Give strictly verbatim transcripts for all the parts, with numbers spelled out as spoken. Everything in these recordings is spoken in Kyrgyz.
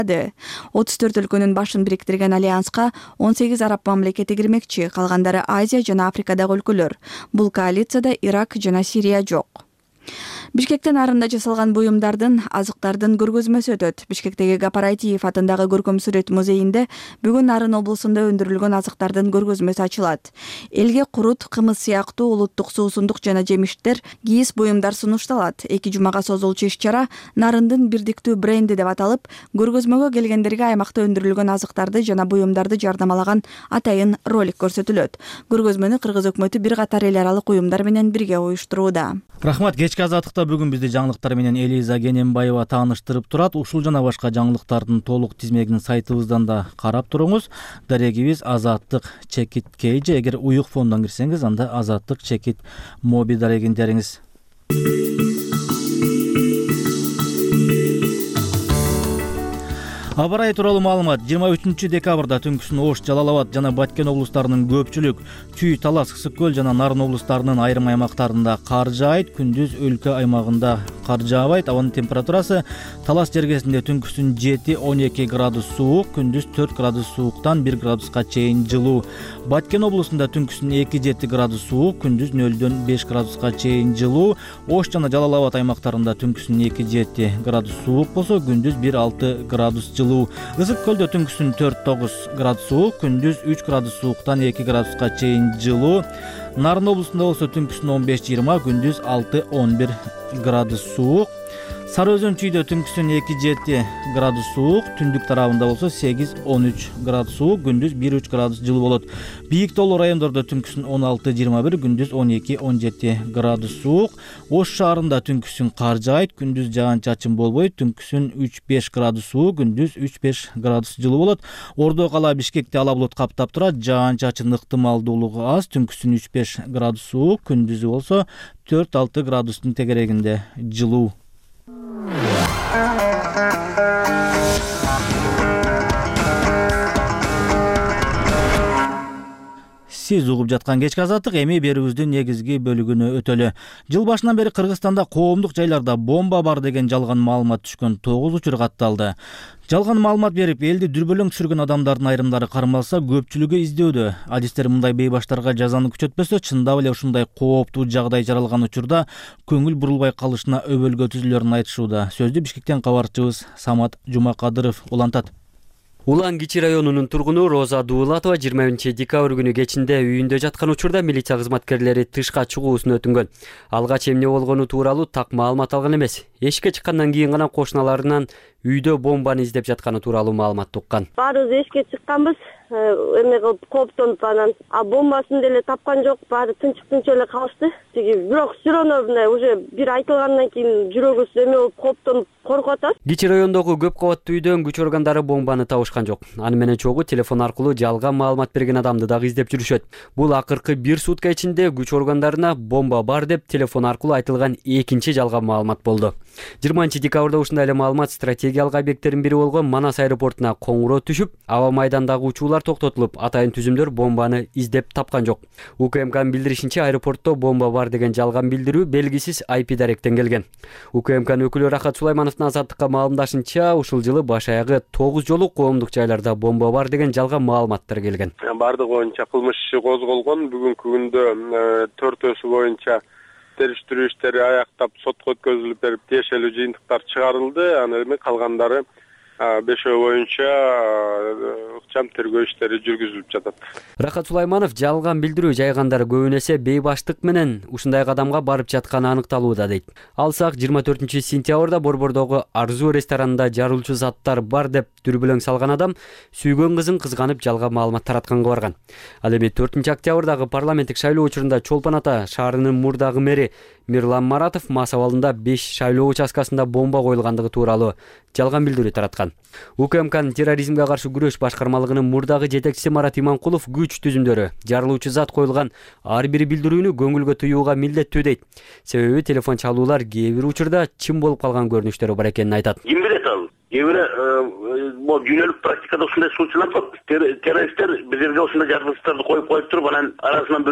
отуз төрт өлкөнүн башын бириктирген альянска он сегиз араб мамлекети кирмекчи, калгандары Азия жана Африкадагы өлкөлөр. Бул коалицияда Ирак жана Сирия жок. Бишкектен нарында жасалган буюмдардын, азыктардын көргөзмөсү өтөт. Бишкектеги Гапар Айтиев атындагы көркөм сүрөт музейинде бүгүн Нарын облусунда өндүрүлгөн азыктардын көргөзмөсү ачылат. Элге курут, кымыз сыяктуу улуттук суусундук жана жемиштер, кийиз буюмдар сунушталат. Эки жумага созулчу иш-чара Нарындын бирдиктүү бренди деп аталып, көргөзмөгө келгендерге аймакта өндүрүлгөн азыктарды жана буюмдарды жардамалаган атайын ролик көрсөтүлөт. Көргөзмөнү Кыргыз өкмөтү бир катар эл аралык уюмдар менен бирге уюштурууда. Рахмат. Кечки азаттыкта бүгүн бизди жаңылыктар менен Элиза Кененбаева тааныштырып турат. Ушул жана башка жаңылыктардын толук тизмегин сайтыбыздан да карап туруңуз. Дарегибиз Азаттык чекит кейже. Эгер уюк фондон кирсеңиз, анда Азаттык чекит моби дарегин териңиз. Аба ырайы тууралуу маалымат. жыйырма үчүнчү декабрда түнкүсүн Ош, Жалал Абад жана Баткен облустарынын көпчүлүк, Чүй, Талас, Ысык көл жана Нарын облустарынын айрым аймактарында кар жаайт, күндүз өлкө аймагында кар жаабайт. Абанын температурасы Талас жергесинде түнкүсүн жети он эки градус суук, күндүз төрт градус сууктан бир градуска чейин жылуу. Баткен облусунда түнкүсүн эки жети градус суук, күндүз нөлдөн беш градуска чейин жылуу. Ош жана Жалал Абад аймактарында түнкүсүн эки жети градус суук болсо, күндүз бир алты градус жылуу. Ысык көлдө түнкүсүн төрт тогуз градус суук, күндүз үч градус сууктан эки градуска чейин жылуу. Нарын облусунда болсо түнкүсүн он беш жыйырма, күндүз алты он бир градус суук. Сары Өзөн Чүйдө түнкүсүн эки жети градус суук, түндүк тарабында болсо сегиз он үч градус суук, күндүз бир үч градус жылуу болот. Бийик тоолуу райондордо түнкүсүн он алты жыйырма бир, күндүз он эки он жети градус суук. Ош шаарында түнкүсүн кар жаайт, күндүз жаан-чачын болбойт, түнкүсүн үч беш градус суук, күндүз үч беш градус жылуу болот. Ордо кала Бишкекте ала булут каптап турат, жаан-чачын ыктымалдуулугу аз, түнкүсүн үч беш градус суук, күндүзү болсо төрт алты градустун тегерегинде жылуу. Сиз угуп жаткан кечки азаттык, эми берүүбүздүн негизги бөлүгүнө өтөлү. Жыл башынан бери Кыргызстанда коомдук жайларда бомба бар деген жалган маалымат түшкөн тогуз учур катталды. Жалган маалымат берип, элди дүрбөлөң түшүргөн адамдардын айрымдары кармалса, көпчүлүгү издөөдө. Адистер мындай бейбаштарга жазаны күчөтпөсө, чындап эле ушундай кооптуу жагдай жаралган учурда көңүл бурулбай калышына өбөлгө түзүлөрүн айтышууда. Сөздү Бишкектен кабарчыбыз Самат Жумакадыров улантат. Улан Кичи районунун тургуну Роза Дуулатова жыйырма биринчи декабрь күнү кечинде үйүндө жаткан учурда милиция кызматкерлери тышка чыгуусун өтүнгөн. Алгач эмне болгону тууралуу так маалымат алган эмес. Эшикке чыккандан кийин гана кошуналарынан үйдө бомбаны издеп жатканы тууралуу маалымат уккан. Баарыбыз эшикке чыкканбыз, эме кылып кооптонуп анан, а бомбасын деле тапкан жок, баары тынчык тынчы эле калышты. Тиги бирок все равно мындай уже бир айтылгандан кийин жүрөгүбүз эме болуп кооптонуп коркуп атат. Кичи райондогу көп кабаттуу үйдөн күч органдары бомбаны табышкан жок. Аны менен чогуу телефон аркылуу жалган маалымат берген адамды дагы издеп жүрүшөт. Бул акыркы бир сутка ичинде күч органдарына бомба бар деп телефон аркылуу айтылган экинчи жалган маалымат болду. жыйырманчы декабрда ушундай эле маалымат стратегиялык объекттердин бири болгон Манас аэропортуна коңгуроо түшүп, аба майдандагы учуулар токтотулуп, атайын түзүмдөр бомбаны издеп тапкан жок. УКМКнын билдиришинче, аэропортто бомба бар деген жалган билдирүү белгисиз ай пи даректен келген. УКМКнын өкүлү Рахат Сулаймановдун Азаттыкка маалымдашынча, ушул жылы баш аягы тогуз жолу коомдук жайларда бомба бар деген жалган маалыматтар келген. Бардыгы боюнча кылмыш иши козголгон. Бүгүнкү күндө төртөөсү боюнча териштирүү иштери аяктап, сотко өткөзүлүп берип, тиешелүү жыйынтыктар чыгарылды. Анан эми калгандары бешөө боюнча ыкчам тергөө иштери жүргүзүлүп жатат. Рахат Сулайманов жалган билдирүү жайгандар көбүн эсе бейбаштык менен ушундай кадамга барып жатканы аныкталууда дейт. Алсак, жыйырма төртүнчү сентябрда Борбордогу Арзу ресторанында жарылуучу заттар бар деп дүрбөлөң салган адам сүйгөн кызын кызганып жалган маалымат таратканга барган. Ал эми төртүнчү октябрдагы парламенттик шайлоо учурунда Чолпон Ата шаарынын мурдагы мэри Мирлан Маратов Мас абалында беш шайлоо участкасында бомба коюлгандыгы тууралуу жалган билдирүү тараткан. УКМКнын терроризмге каршы күрөш башкармалыгынын мурдагы жетекчиси Марат Иманкулов күч түзүмдөрү жарылуучу зат коюлган ар бир билдирүүнү көңүлгө туюуга милдеттүү дейт. Себеби телефон чалуулар кээ бир учурда чын болуп калган көрүнүштөрү бар экенин айтат. Ким билет ал? Кээ бир могу жөнөлүк практикада ушундай случайлар көп. Террористтер бир жерге ушундай жарылгычтарды коюп коюп туруп, анан арасынан бирөө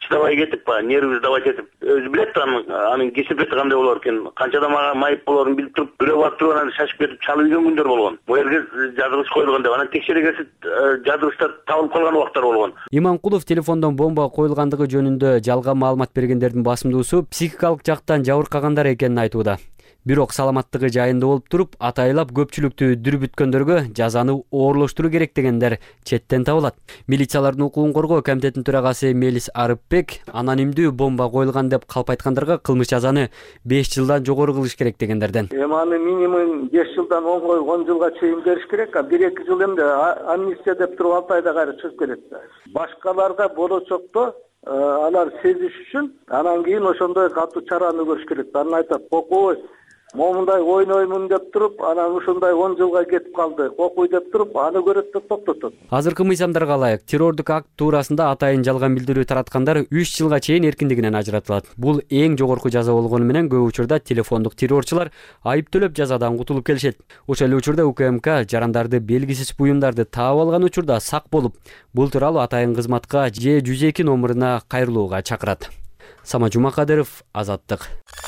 чыдабай кетип, баягы нервибиз давать этип, өзү билет анын анын кесипети кандай болор экен, канчада мага майып болорун билип туруп, бирөө барып туруп анан шашып кетип чалып ийген күндөр болгон. Бул жерге жазгыч коюлган деп, анан текшере келсе жазгычтар табылып калган убактар болгон. Иманкулов телефондон бомба коюлгандыгы жөнүндө жалган маалымат бергендердин басымдуусу психикалык жактан жабыркагандар экенин айтууда. Бирок саламаттыгы жайында болуп туруп, атайлап көпчүлүктү дүрбүткөндөргө жазаны оорлоштуруу керек дегендер четтен табылат. Милициялардын укугун коргоо комитетинин төрагасы Мелис Арыпбек анонимдүү бомба коюлган деп калп айткандарга кылмыш жазаны беш жылдан жогору кылыш керек дегендерден. Эми аны минимум беш жылдан он жылга чейин бериш керек. бир эки жыл эмне амнистия деп туруп алты айда кайра чыгып кетет. Башкаларга болочокто алар сезиш үчүн анан кийин ошондой катуу чараны көрүш керек. Анан айтат, кокой момундай ойноймун деп туруп, анан ушундай он жылга кетип калды. Кокуй деп туруп, аны көрөт да токтотот. Азыркы мыйзамдарга ылайык террордук акт туурасында атайын жалган билдирүү тараткандар үч жылга чейин эркиндигинен ажыратылат. Бул эң жогорку жаза болгону менен көп учурда телефондук террорчулар айып төлөп жазадан кутулуп келишет. Ошол эле учурда УКМК жарандарды белгисиз буюмдарды таап алган учурда сак болуп, бул тууралуу атайын кызматка же жүз эки номуруна кайрылууга чакырат. Сама Жумакадыров, Азаттык.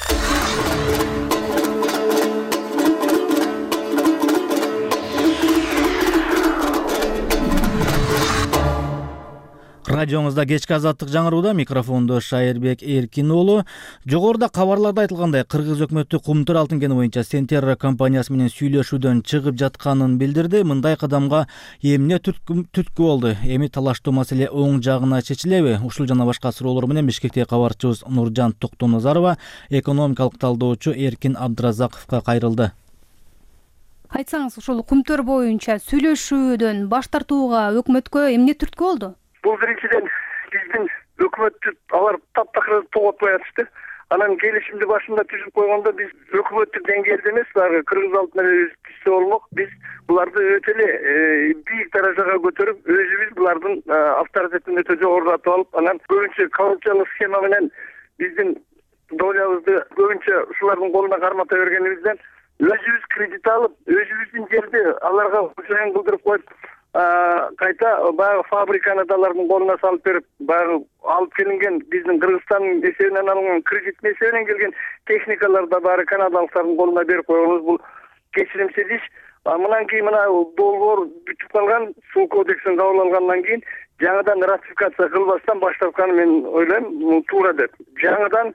Радионузда кечки Азаттык жаңырууда, микрофондо Шайырбек Эркин уулу. Жогоруда кабарларда айтылгандай, Кыргыз өкмөтү Кумтөр алтын кени боюнча Сентерра компаниясы менен сүйлөшүүдөн чыгып жатканын билдирди. Мындай кадамга эмне түрткү болду? Эми талаштуу маселе оң жагына чечилеби? Ушул жана башка суроолор менен Бишкектеги кабарчыбыз Нуржан Токтоназарова экономикалык талдоочу Эркин Абдыразаковго кайрылды. Айтсаңыз, ушул Кумтөр боюнча сүйлөшүүдөн баш тартууга өкмөткө эмне түрткү болду? Бул биринчиден биздин өкмөттү алар таптакыр тоготпой атышты. Анан келишимди башында түзүп койгондо биз өкмөттүк деңгээлде эмес, баягы Кыргыз алтын эле түзсө болмок. Биз буларды өтө эле бийик даражага көтөрүп, өзүбүз булардын авторитетин өтө жогорулатып алып, анан көбүнчө коррупциялык схема менен биздин долябызды көбүнчө ушулардын колуна кармата бергенибизден өзүбүз кредит алып, өзүбүздүн жерди аларга жайын кылдырып коюп, кайта баягы фабриканы алардын колуна салып берип, баягы алып келинген биздин Кыргызстандын эсебинен алынган кредиттин эсебинен келген техникаларды да баары канадалыктардын колуна берип койгонубуз бул кечиримсиз иш. Мындан кийин мына долбоор бүтүп калган, суу кодексин кабыл алгандан кийин жаңыдан ратификация кылбастан баш тартканы мен ойлойм туура деп. Жаңыдан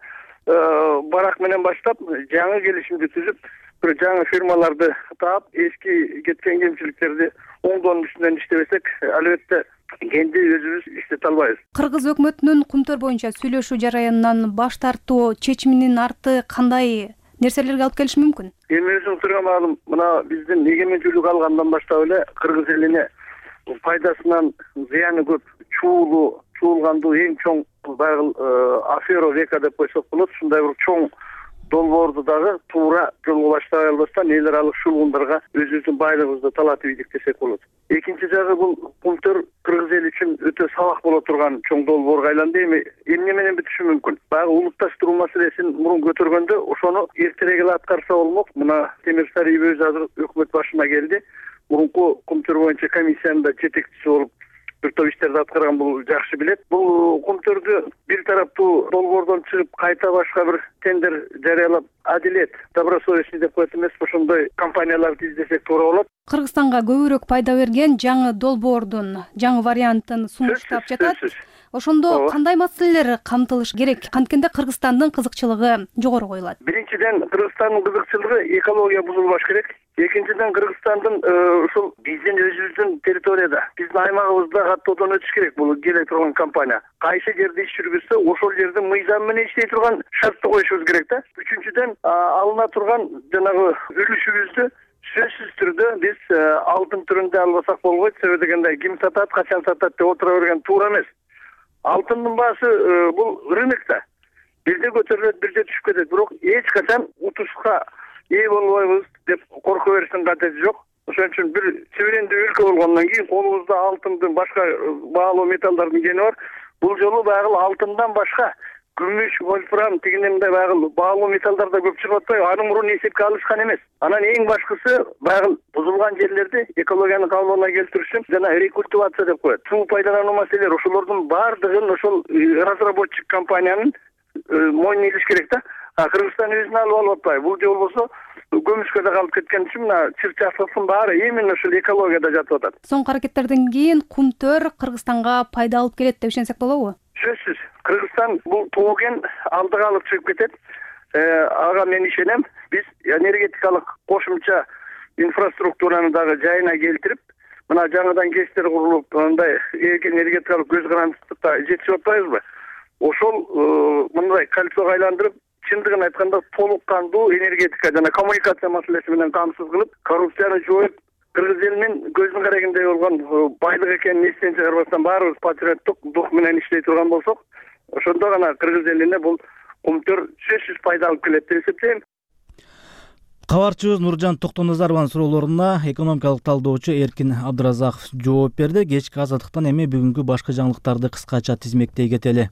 барак менен баштап жаңы келишимди түзүп, бир жаңы фирмаларды таап, эски кеткен кемчиликтерди оңдоонун үстүнөн иштебесек, албетте кенди өзүбүз иштете албайбыз. Кыргыз өкмөтүнүн Кумтөр боюнча сүйлөшүү жараянынан баш тартуу чечиминин арты кандай нерселерге алып келиши мүмкүн? Эми өзүңүзгө маалым, мына биздин эгемендүүлүк алгандан баштап эле Кыргыз элине пайдасынан зыяны көп, чуулуу, чуулгандуу эң чоң баягы афера века деп койсок болот. Ушундай бир чоң долбоорду дагы туура жолго баштабай албастан эл аралык шуулундарга өзүбүздүн байлыгыбызды талатып ийдик десек болот. Экинчи жагы бул Кумтөр Кыргыз эли үчүн өтө сабак боло турган чоң долбоорго айланды. Эми эмне менен бүтүшү мүмкүн? Баягы улутташтыруу маселесин мурун көтөргөндө ошону эртерээк эле аткарса болмок. Мына Темир Сариев өзү азыр өкмөт башына келди. Мурунку Кумтөр боюнча комиссиянын да жетекчиси болуп бир топ иштерди аткарган, бул жакшы билет. Бул Кумтөрдү бир тараптуу долбоордон чыгып кайта башка бир тендер жарыялап, адилет, добросовестный деп коет эмес, ошондой компанияларды издесек туура болот. Кыргызстанга көбүрөөк пайда берген жаңы долбоордун жаңы вариантын сунуштап жатат. Ошондо кандай маселелер камтылыш керек? Канткенде Кыргызстандын кызыкчылыгы жогору коюлат. Биринчиден, Кыргызстандын кызыкчылыгы экология бузулбаш керек. Экинчиден, Кыргызстандын ушул биздин өзүбүздүн территорияда, биздин аймагыбызда каттоодон өтүш керек бул келе турган компания. Кайсы жерде иш жүргүзсө, ошол жерде мыйзам менен иштей турган шартты коюшубуз керек да. Үчүнчүдөн, алына турган жанагы үлүшүбүздү сөзсүз түрдө биз алтын түрүндө албасак болбойт. Себеби дегенде ким сатат, качан сатат деп отура берген туура эмес. Алтындын баасы бул рынокто. Бирде көтөрүлөт, бирде түшүп кетет. Бирок эч качан утушка ээ болбойбуз деп корко бериштин катеси жок. Ошон үчүн бир суверендүү өлкө болгондон кийин колубузда алтындын башка баалуу металлдардын кени бар. Бул жолу баягы алтындан башка күмүш, вольфрам, тигине мындай баягы баалуу металлдар да көп чыгып атпайбы? Аны мурун эсепке алышкан эмес. Анан эң башкысы баягы бузулган жерлерди экологиянын кабылына келтирүү үчүн жана рекультивация деп коет. Суу пайдалануу маселелери ошолордун баардыгын ошол разработчик компаниянын мойнуна илиш керек да. А Кыргызстан өзүн алып алып атпайбы. Бул же болбосо көмүшкө да калып кеткен үчүн мына чыр-чаптын баары именно ушул экологияда жатып атат. Соңку аракеттерден кийин кумтөр Кыргызстанга пайда алып келет деп ишенсек болобу? Сөзсүз. Кыргызстан бул тууген алдыга алып чыгып кетет. Ага мен ишенем. Биз энергетикалык кошумча инфраструктураны дагы жайына келтирип, мына жаңыдан кечтер курулуп, мындай энергетикалык көз карандыкта жетишип атпайбызбы? Ошол мындай кольцого айландырып, чындыгын айтканда толук кандуу энергетика жана коммуникация маселеси менен камсыз кылып, коррупцияны жоюп, кыргыз элинин көзүн карагандай болгон байлык экенин эстен чыгарбастан баарыбыз патриоттук дух менен иштей турган болсок, ошондо гана кыргыз элине бул кумтөр сөзсүз пайда алып келет деп эсептейм. Кабарчыбыз Нуржан Токтоназарованын суроолоруна экономикалык талдоочу Эркин Абдыразаков жооп берди. Кечки азаттыктан эми бүгүнкү башка жаңылыктарды кыскача тизмектей кетели.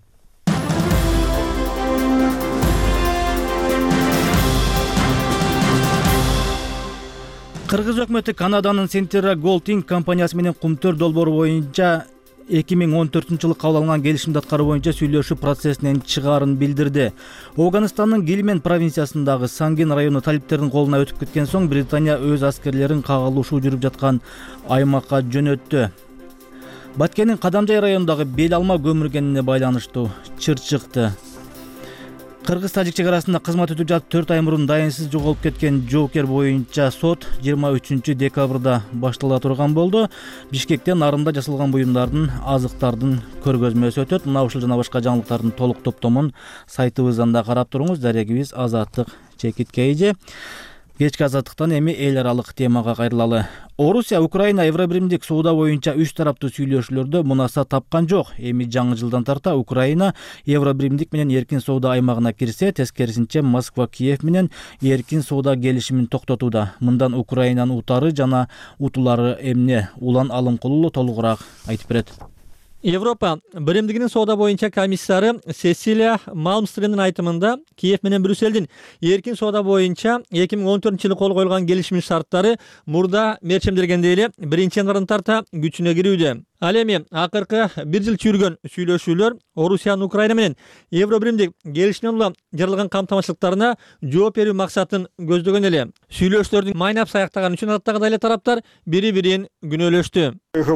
Кыргыз өкмөтү Канаданын Centerra Gold Incorporated компаниясы менен кумтөр долбоору боюнча эки миң он төртүнчү жылы кабыл алынган келишимди аткаруу боюнча сүйлөшүү процессинен чыгаарын билдирди. Афганистандын Гильмен провинциясындагы Сангин району талиптердин колуна өтүп кеткен соң Британия өз аскерлерин кагылышуу жүрүп жаткан аймакка жөнөттү. Баткендин Кадамжай районундагы бел алма көмүргенине байланыштуу чыр чыкты. Кыргыз-Тажик чек арасында кызмат өтүп жатып төрт ай мурун дайынсыз жоголуп кеткен жоокер боюнча сот жыйырма үчүнчү декабрда баштала турган болду. Бишкекте нарында жасалган буюмдардын, азыктардын көргөзмөсү өтөт. Мына ушул жана башка жаңылыктардын толук топтомун сайтыбыздан да карап туруңуз. Дарегибиз Азаттык Чекиткейже. Кечки азаттыктан эми эл аралык темага кайрылалы. Орусия Украина Евробиримдик соода боюнча үч тараптуу сүйлөшүүлөрдө мунаса тапкан жок. Эми жаңы жылдан тарта Украина Евробиримдик менен эркин соода аймагына кирсе, тескерисинче Москва Киев менен эркин соода келишимин токтотууда. Мындан Украинанын утары жана утулары эмне? Улан Алымкулуу толугураак айтып берет. Европа биримдигинин соода боюнча комиссары Сесилия Малмстрендин айтымында Киев менен Брюссельдин эркин соода боюнча эки миң он төртүнчү жылы кол коюлган келишимдин шарттары мурда мерчемделгендей эле биринчи январдан тарта күчүнө кирүүдө. Ал эми акыркы бир жыл чүргөн сүйлөшүүлөр Орусиянын Украина менен Евробиримдик келишимден улам жаралган камтамашылыктарына жооп берүү максатын көздөгөн эле. Сүйлөшүүлөрдүн майнап саяктаганы үчүн адаттагыдай эле тараптар бири-бирин күнөөлөштү.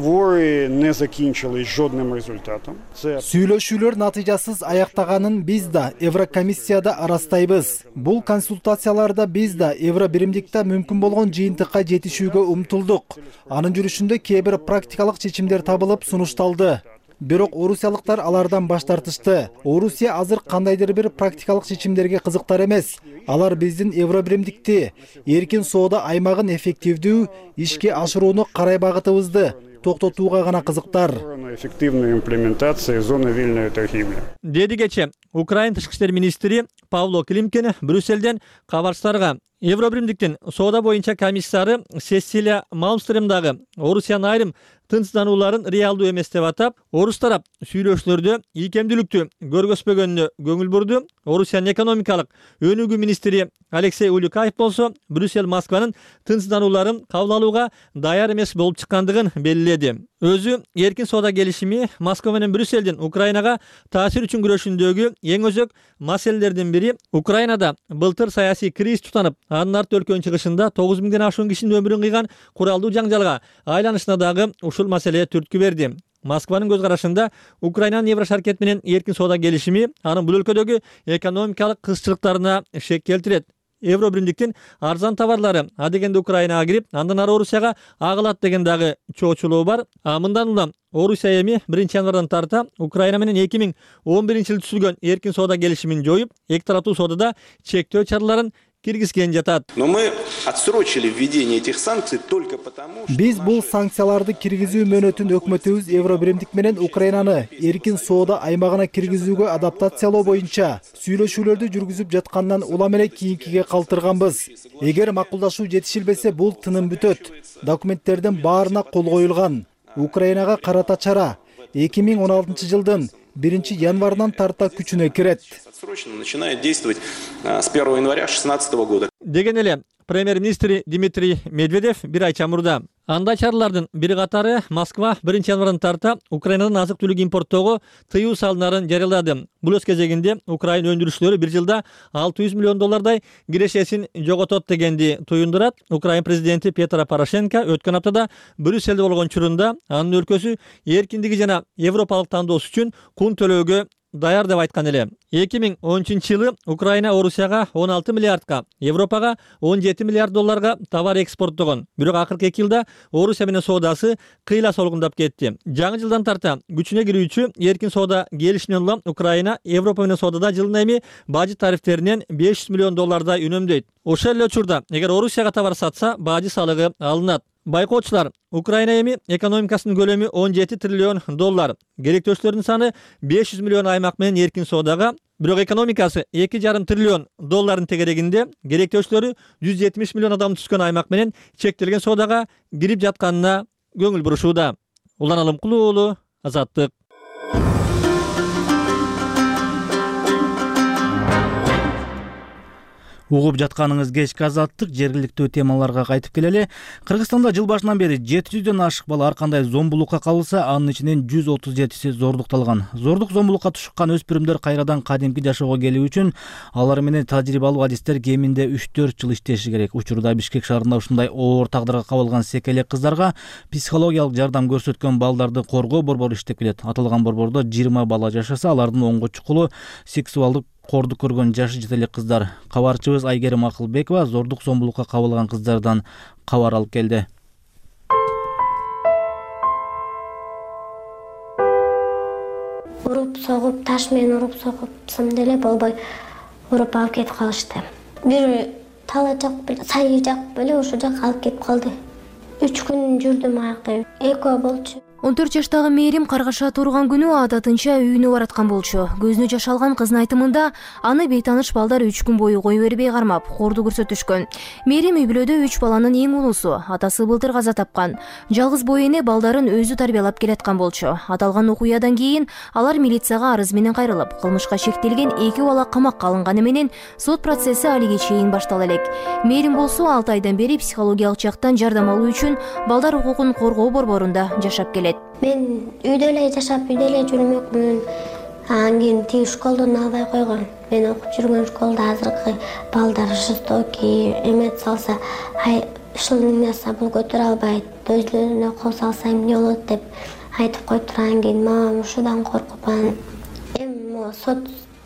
Сүйлөшүүлөр натыйжасыз аяктаганын биз да Еврокомиссияда арастайбыз. Бул консультацияларда биз да Евробиримдикте мүмкүн болгон жыйынтыкка жетишүүгө умтулдук. Анын жүрүшүндө кээ бир практикалык чечимдер табылып сунушталды. Бирок орусиялыктар алардан баш тартышты. Орусия азыр кандайдыр бир практикалык чечимдерге кызыктар эмес. Алар биздин Евробиримдикти, эркин соода аймагын эффективдүү ишке ашырууну карай багытыбызды токтотууга гана кызыктар. Эффективная имплементация зоны вольной торговли. Деди кече Украина тышкы иштер министри Павло Климкин Брюссельден кабарчыларга Евробиримдиктин соода боюнча комиссары Сесилия Малмстрем дагы Орусиянын айрым тынчсызданууларын реалдуу эмес деп атап, орус тарап сүйлөшүүлөрдө ийкемдүүлүктү көргөзбөгөнүнө көңүл бурду. Орусиянын экономикалык өнүгүү министри Алексей Улюкаев болсо Брюссель Москванын тынчсызданууларын кабыл алууга даяр эмес болуп чыккандыгын белгиледи. Өзү эркин соода келишими Москва менен Брюссельдин Украинага таасир үчүн күрөшүндөгү эң өзөк маселелердин бири. Украинада былтыр саясий кризис тутанып, анын арты өлкөнүн чыгышында тогуз миңден ашуун кишинин өмүрүн кыйган куралдуу жаңжалга айланышына дагы ушул маселе түрткү берди. Москванын көз карашында Украинанын Еврошаркет менен эркин соода келишими анын бул өлкөдөгү экономикалык кызчылыктарына шек келтирет. Евробиримдиктин арзан товарлары адегенде Украинага кирип, андан ары Орусияга агылат деген дагы чоочулуу бар. А мындан улам Орусия эми биринчи январдан тарта Украина менен эки миң он биринчи жылы түзүлгөн эркин соода келишимин жоюп, эки тараптуу соодада чектөө чараларын киргизген жатат. Но мы отсрочили введение этих санкций только потому, что биз бул санкцияларды киргизүү мөөнөтүн өкмөтүбүз Евробиримдик менен Украинаны эркин соода аймагына киргизүүгө адаптациялоо боюнча сүйлөшүүлөрдү жүргүзүп жаткандан улам эле кийинкиге калтырганбыз. Эгер макулдашуу жетишилбесе, бул тынын бүтөт. Документтердин баарына кол коюлган. Украинага карата чара эки миң он алтынчы жылдын биринчи январдан тарта күчүнө кирет. Отсрочно начинает действовать с первого января две тысячи шестнадцатого года. Деген эле премьер-министр Дмитрий Медведев бир ай чамурда андай чаралардын бир катары Москва биринчи январдан тарта Украинадан азык-түлүк импорттоого тыюу салынарын жарыялады. Бул өз кезегинде Украина өндүрүүчүлөрү бир жылда алты жүз миллион доллардай кирешесин жоготот дегенди туюндурат. Украина президенти Петро Порошенко өткөн аптада Брюссельде болгон учурунда анын өлкөсү эркиндиги жана европалык тандоосу үчүн кун төлөөгө даяр деп айткан эле. эки миң он үчүнчү жылы Украина Орусияга он алты миллиардка, Европага он жети миллиард долларга товар экспорттогон. Бирок акыркы эки жылда Орусия менен соодасы кыйла солгундап кетти. Жаңы жылдан тарта күчүнө кирүүчү эркин соода келишиминен улам Украина Европа менен соодада жылына эми бажы тарифтеринен беш жүз миллион доллардай үнөмдөйт. Ошол эле учурда эгер Орусияга товар сатса, бажы салыгы алынат. Байкоочулар, Украина эми экономикасынын көлөмү он жети триллион доллар. Керектөөчүлөрдүн саны беш жүз миллион аймак менен эркин соодага, бирок экономикасы эки жарым триллион доллардын тегерегинде керектөөчүлөрү жүз жетимиш миллион адам түшкөн аймак менен чектелген соодага кирип жатканына көңүл бурушууда. Улан Алымкулуу уулу, Азаттык. Угуп жатканыңыз кечки Азаттык. Жергиликтүү темаларга кайтып келели. Кыргызстанда жыл башынан бери жети жүздөн ашык бала ар кандай зомбулукка кабылса, анын ичинен жүз отуз жетиси зордукталган. Зордук зомбулукка тушуккан өспүрүмдөр кайрадан кадимки жашоого келүү үчүн алар менен тажрыйбалуу адистер кеминде үч төрт жыл иштеши керек. Учурда Бишкек шаарында ушундай оор тагдырга кабылган секелек кыздарга психологиялык жардам көрсөткөн балдарды коргоо борбору иштеп келет. Аталган борбордо жыйырма бала жашаса, алардын онго чукулу сексуалдык кордук көргөн жашы жете элек кыздар. Кабарчыбыз Айгерим Акылбекова зордук зомбулукка кабылган кыздардан кабар алып келди. Уруп согуп, таш менен уруп согупсам деле болбой уруп алып кетип калышты. Бир тала жак беле, сайы жак беле ошол жакка алып кетип калды. үч күн жүрдүм аякта. Экөө болчу. он төрт жаштагы Мээрим каргаша турган күнү адатынча үйүнө бараткан болчу. Көзүнө жаш алган кыздын айтымында аны бейтаныш балдар үч күн бою кое бербей кармап, корду көрсөтүшкөн. Мээрим үй бүлөдө үч баланын эң улуусу, атасы былтыр каза тапкан. Жалгыз бой эне балдарын өзү тарбиялап келаткан болчу. Аталган окуядан кийин алар милицияга арыз менен кайрылып, кылмышка шектелген эки бала камакка алынганы менен сот процесси алиге чейин баштала элек. Мээрим болсо алты айдан бери психологиялык жактан жардам алуу үчүн балдар укугун коргоо борборунда жашап келет. Мен үйдө эле жашап, үйдө эле жүрмөкмүн. Анан кийин тиги школдон албай койгон. Мен окуп жүргөн школда азыркы балдар жестоки, эмет салса, ай шылынса бул көтөрө албайт, өзүнө кол салса эмне болот деп айтып койдурган кийин мамам ушудан коркуп анан эми сот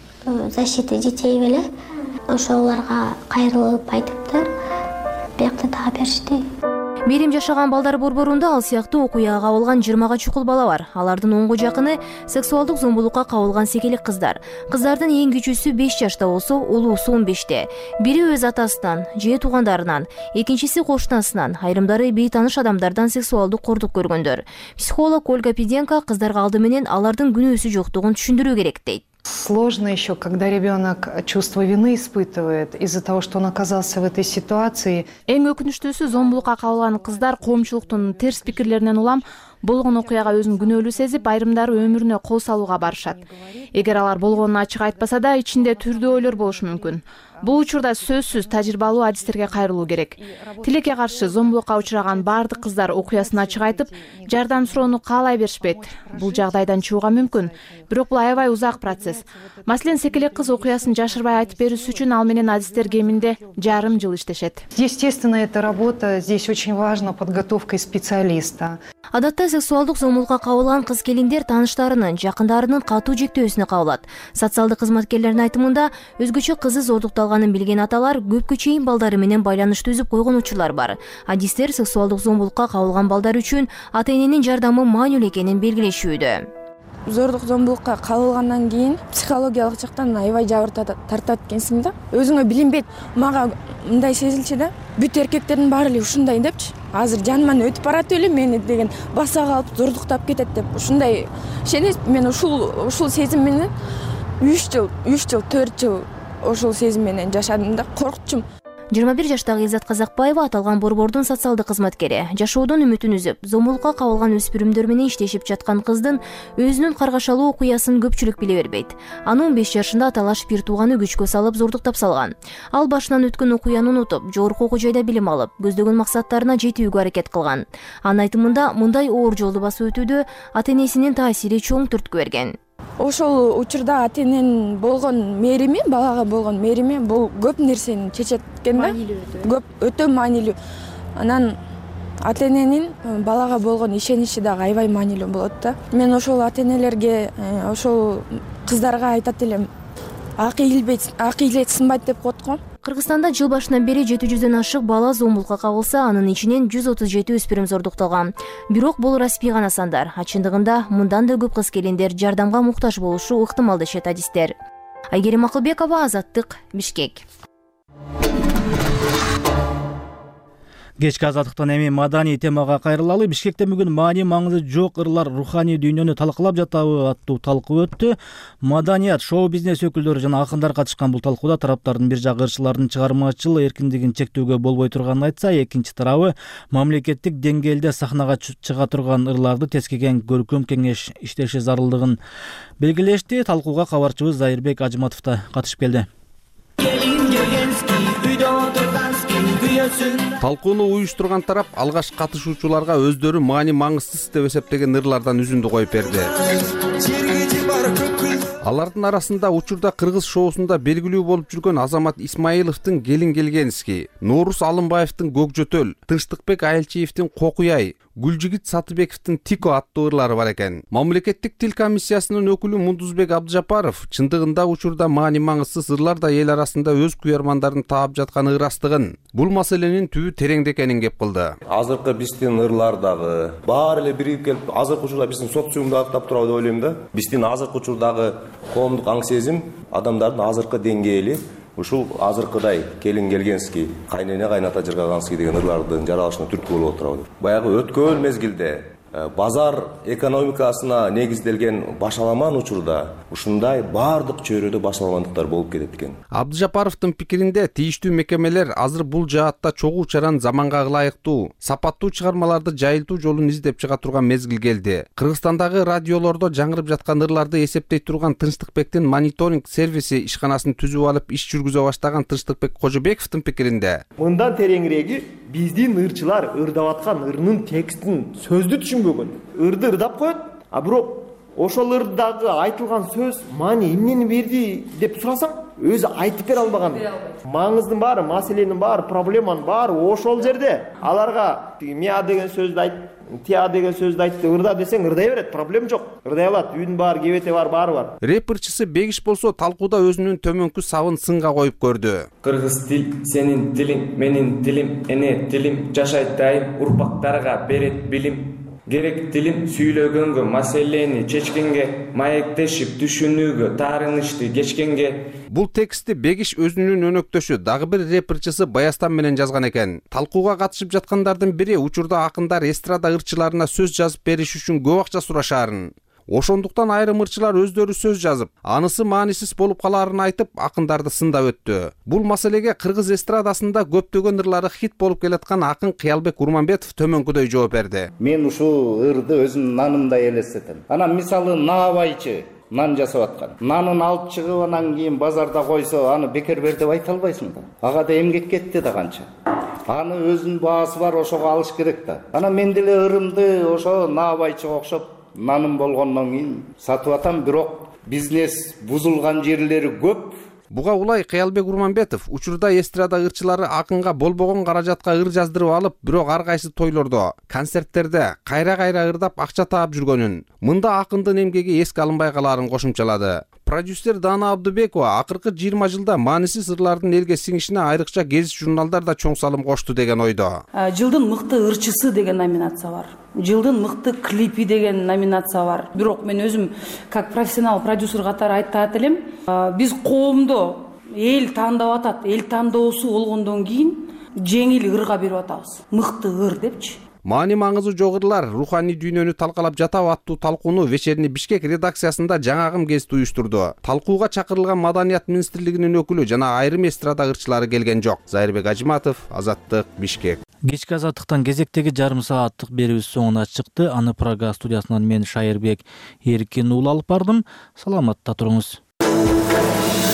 защита детей беле ошолорго кайрылып айтыптыр. Биякта дагы беришти. Мээрим жашаган балдар борборунда ал сыяктуу окуяга кабылган жыйырмага чукул бала бар. Алардын онго жакыны сексуалдык зомбулукка кабылган секелек кыздар. Кыздардын эң кичүүсү беш жашта болсо, улуусу он беште. Бири өз атасынан, же туугандарынан, экинчиси кошунасынан, айрымдары бейтаныш адамдардан сексуалдык кордук көргөндөр. Психолог Ольга Пиденко кыздарга алды менен алардын күнөөсү жоктугун түшүндүрүү керек дейт. Сложно еще, когда ребенок чувство вины испытывает из-за того, что он оказался в этой ситуации. Эң өкүнүчтүүсү зомбулукка кабылган кыздар коомчулуктун терс пикирлеринен улам болгон окуяга өзүн күнөөлүү сезип, айрымдары өмүрүнө кол салууга барышат. Эгер алар болгонун ачык айтпаса да, ичинде түрдүү ойлор болушу мүмкүн. Бул учурда сөзсүз тажрыйбалуу адистерге кайрылуу керек. Тилекке каршы зомбулукка учураган бардык кыздар окуясын ачык айтып, жардам суроону каалай беришпейт. Бул жагдайдан чыгууга мүмкүн, бирок бул аябай узак процесс. Маселен, секелек кыз окуясын жашырбай айтып берүүсү үчүн ал менен адистер кеминде жарым жыл иштешет. Естественно, эта работа, здесь очень важна подготовка специалиста. Адатта сексуалдык зомбулукка кабылган кыз келиндер тааныштарынын, жакындарынын катуу жектөөсүнө кабылат. Социалдык кызматкерлердин айтымында, өзгөчө кызы зордукталганын билген аталар көпкө чейин балдары менен байланыш түзүп койгон учурлар бар. Адистер сексуалдык зомбулукка кабылган балдар үчүн ата-эненин жардамы маанилүү экенин белгилешүүдө. Зордук зомбулукка кабылгандан кийин психологиялык жактан аябай жабыр тартат экенсиң да. Өзүңө билинбейт. Мага мындай сезилчү да. Бүт эркектердин баары эле ушундай депчи. Азыр жаныман өтүп барат эле мени деген басага алып зордуктап кетет деп. Ушундай ишенесиз, мен ушул ушул сезим менен үч жыл, үч жыл, төрт жыл ошол сезим менен жашадым да, коркчумун. жыйырма бир жаштагы Иззат Казакбаева аталган борбордун социалдык кызматкери. Жашоодон үмүтүн үзүп, зомбулукка кабылган өспүрүмдөр менен иштешип жаткан кыздын өзүнүн каргашалуу окуясын көпчүлүк биле бербейт. Аны он беш жашында аталаш бир тууганы күчкө салып зордуктап салган. Ал башынан өткөн окуяны унутуп, жогорку окуу жайда билим алып, көздөгөн максаттарына жетүүгө аракет кылган. Анын айтымында мындай оор жолду басып өтүүдө ата-энесинин таасири чоң түрткү берген. Ошол учурда ата-эненин болгон мээрими, балага болгон мээрими бул көп нерсени чечет экен да. Көп, өтө маанилүү. Анан ата-эненин балага болгон ишеничи дагы аябай маанилүү болот да. Мен ошол ата-энелерге, ошол кыздарга айтат элем, акыйлбейт, акыйлет сынбайт деп коет го. Кыргызстанда жыл башынан бери жети жүздөн ашык бала зомбулукка кабылса, анын ичинен жүз отуз жети өспүрүм зордукталган. Бирок бул расмий гана сандар. Чындыгында мындан да көп кыз келиндер жардамга муктаж болушу ыктымал дешет адистер. Айгерим Акылбекова, Азаттык, Бишкек. Кечки азаттыктан эми маданий темага кайрылалы. Бишкекте бүгүн маани маңызы жок ырлар руханий дүйнөнү талкылап жатабы аттуу талкуу өттү. Маданият, шоу-бизнес өкүлдөрү жана акындар катышкан бул талкууда тараптардын бир жагы ырчылардын чыгармачыл эркиндигин чектөөгө болбой турганын айтса, экинчи тарабы мамлекеттик деңгээлде сахнага чыга турган ырларды тескеген көркөм кеңеш иштеши зарылдыгын белгилешти. Талкууга кабарчыбыз Зайырбек Ажматов да катышып келди. Талкууну уюштурган тарап алгаш катышуучуларга өздөрү маани маңызсыз деп эсептеген ырлардан үзүндү коюп берди. Алардын арасында учурда кыргыз шоусунда белгилүү болуп жүргөн Азамат Исмаиловдун Келин келгенский, Норус Алымбаевдин Көкжөтөл, Тынчтыкбек Айылчиевдин Кокуяй, Гүлжигит Сатыбековдун Тико аттуу ырлары бар экен. Мамлекеттик тил комиссиясынын өкүлү Мундузбек Абдыжапаров чындыгында учурда маани маңызсыз ырлар да эл арасында өз куярмандарын таап жатканы ырастыгын, бул маселенин түбү тереңде экенин кеп кылды. Азыркы биздин ырлар дагы баары эле бирип келип, азыркы учурда биздин социумду актап турабы деп ойлойм да. Биздин азыркы учурдагы коомдук аң сезим, адамдардын азыркы деңгээли ушул азыркыдай Келин келгенский, кайнене кайната жыргаганский деген ырлардын жаралышына түрткү болуп отурабы. Баягы өткөн мезгилде базар экономикасына негизделген башаламан учурда ушундай баардык чөйрөдө башаламандыктар болуп кетет экен. Абдыжапаровдун пикиринде тийиштүү мекемелер азыр бул жаатта чогуу чаран заманга ылайыктуу, сапаттуу чыгармаларды жайылтуу жолун издеп чыга турган мезгил келди. Кыргызстандагы радиолордо жаңырып жаткан ырларды эсептей турган Тынчтыкбектин мониторинг сервиси ишканасын түзүп алып иш жүргүзө баштаган Тынчтыкбек Кожобековдун пикиринде мындан тереңиреги биздин ырчылар ырдап аткан ырнын текстин сөздү түшүнбөгөн. Ырды ырдап коет, а бирок ошол ырдагы айтылган сөз маани эмнени берди деп сурасаң, өзү айтып бере албаган. Маңыздын баары, маселенин баары, проблеманын баары ошол жерде. Аларга мия деген сөздү айт, тия деген сөздү айтты, ырда десең ырдай берет, проблем жок. Ырдай алат, үйдүн баары, кебете бар, баары бар. Реперчиси Бегиш болсо талкууда өзүнүн төмөнкү сабын сынга коюп көрдү. Кыргыз тил сенин тилиң, менин тилим, эне тилим, жашайт дайым, урпактарга берет билим. Керек тилим сүйлөгөнгө, маселени чечкенге, маектешип түшүнүүгө, таарынычты кечкенге. Бул текстти Бегиш өзүнүн өнөктөшү дагы бир реперчиси Баястан менен жазган экен. Талкууга катышып жаткандардын бири учурда акындар эстрада ырчыларына сөз жазып бериш үчүн көп акча сурашаарын. Ошондуктан айрым ырчылар өздөрү сөз жазып, анысы маанисиз болуп калаарын айтып, акындарды сындап өттү. Бул маселеге кыргыз эстрадасында көптөгөн ырлары хит болуп келаткан акын Кыялбек Урманбетов төмөнкүдөй жооп берди. Мен ушул ырды өзүмдүн нанымдай элестетем. Анан мисалы наабайчы нан жасап аткан. Нанын алып чыгып анан кийин базарда койсо, аны бекер бер деп айта албайсың да. Ага да эмгек кетти да канча. Аны өзүнүн баасы бар, ошого алыш керек да. Анан мен деле ырымды ошо наабайчыга окшоп наным болгондон кийин сатып атам, бирок бизнес бузулган жерлери көп. Буга улай Кыялбек Урманбетов учурда эстрада ырчылары акынга болбогон каражатка ыр жаздырып алып, бирок ар кайсы тойлордо, концерттерде кайра-кайра ырдап акча таап жүргөнүн, мында акындын эмгеги эске алынбай калаарын кошумчалады. Продюсер Дана Абдыбекова акыркы жыйырма жылда маанисиз ырлардын элге сиңишине айрыкча гезит журналдар да чоң салым кошту деген ойдо. Жылдын мыкты ырчысы деген номинация бар. Жылдын мыкты клипи деген номинация бар. Бирок мен өзүм как профессионал продюсер катары айтат элем, биз коомдо эл тандап атат, эл тандоосу болгондон кийин жеңил ырга берип атабыз. Мыкты ыр депчи. маани маңызы жок ырлар руханий дүйнөнү талкалап жатабы аттуу талкууну вечерний Бишкек редакциясында жаңагым гезит уюштурду. Талкууга чакырылган Маданият министрлигинин өкүлү жана айрым эстрада ырчылары келген жок. Зайырбек Ажиматов, Азаттык, Бишкек. Кечки Азаттыктан кезектеги жарым сааттык берүүбүз соңуна чыкты. Аны Прага студиясынан мен Шайырбек Эркин уулу алып бардым. Саламатта туруңуз.